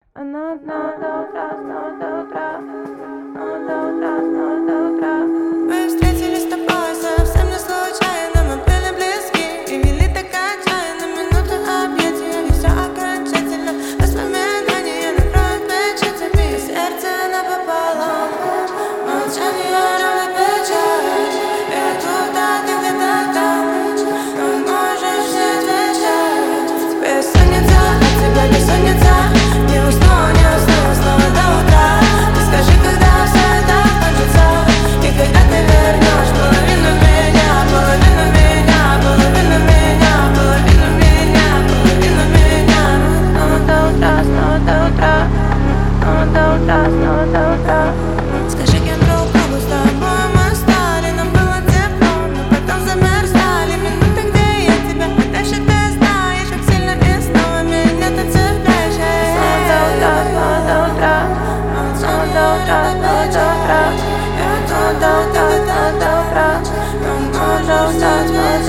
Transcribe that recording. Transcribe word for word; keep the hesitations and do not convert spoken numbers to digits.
Она снова до утра, снова до утра, снова до утра, снова до утра. Мы встретились с тобой совсем не случайно. Мы были близки и вели так отчаянно. Минуты объятия и все окончательно. Воспоминания накроют печатями. Сердце напополам, молчание равно печать. Я тут, а ты где-то там, но можешь не отвечать. Тебе бессонница, от тебя бессонница. Не усну, не усну, снова до утра. Ты скажи, когда все это кончится, и когда ты вернешь половину меня, половину меня, половину меня, половину меня, половину меня. Снова до утра, снова до утра, снова до утра, снова до утра. Скажи, кем друг другу с тобой мы стали. Нам было тепло, но потом замерзали минуты, где я тебя, а дальше ты знаешь, как сильно и снова меня ты цепляешь. Снова до утра, снова до утра, снова до утра, снова до утра. Снова до утра, снова до утра, снова до утра, снова